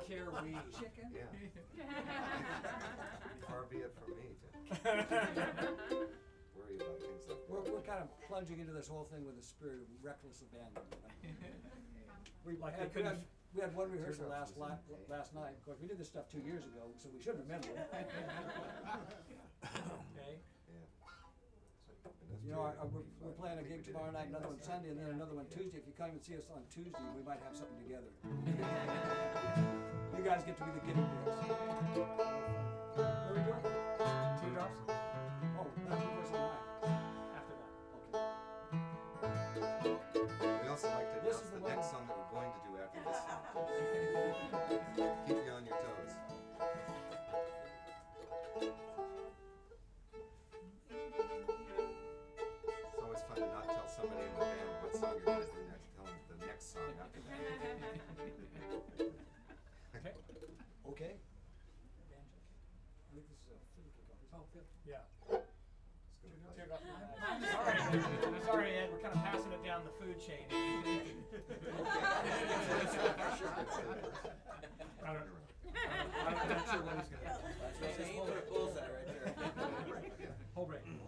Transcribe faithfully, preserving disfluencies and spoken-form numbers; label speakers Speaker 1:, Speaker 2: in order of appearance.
Speaker 1: care we.
Speaker 2: Chicken?
Speaker 3: Yeah. Far be it from me to worry about things like that.
Speaker 1: We're, we're kind of plunging into this whole thing with a spirit of reckless abandon. We
Speaker 4: Like
Speaker 1: had,
Speaker 4: they
Speaker 1: we
Speaker 4: couldn't-
Speaker 1: had, we had one rehearsal
Speaker 3: Teardrops
Speaker 1: last,
Speaker 3: was
Speaker 1: la-
Speaker 3: in the
Speaker 1: last night. Of course, we did this stuff two years ago, so we should remember it.
Speaker 4: Okay.
Speaker 3: Yeah. And that's
Speaker 1: You know, our,
Speaker 3: pretty
Speaker 1: our, we're,
Speaker 3: B flat.
Speaker 1: we're playing a
Speaker 3: I think
Speaker 1: gig
Speaker 3: we did
Speaker 1: tomorrow
Speaker 3: it
Speaker 1: night, another one
Speaker 3: last
Speaker 1: Sunday, and then
Speaker 3: night.
Speaker 1: another one Tuesday. If you come and see us on Tuesday, we might have something together. You guys get to be the guinea pigs. What are we doing?
Speaker 4: Teardrops?
Speaker 1: Oh, that's the first night.
Speaker 4: After that.
Speaker 1: Okay.
Speaker 3: We also like to
Speaker 1: This
Speaker 3: announce
Speaker 1: is the
Speaker 3: the
Speaker 1: one-
Speaker 3: next song that we're going to do after this song. Keep you on your toes. It's always fun to not tell somebody in the band what song you're going to do next. Tell them the next song after that.
Speaker 4: Okay.
Speaker 1: Okay. I think this is a fiddle kickoff.
Speaker 4: Oh, good. Yeah.
Speaker 3: It's gonna play.
Speaker 4: Teardrops. Sorry. Sorry, Ed. We're kind of passing it down the food chain. I don't know. I'm not sure what he's going to do.
Speaker 1: That's what I'm saying.
Speaker 5: Put a bullseye right there.
Speaker 3: Yeah.
Speaker 4: Whole brain.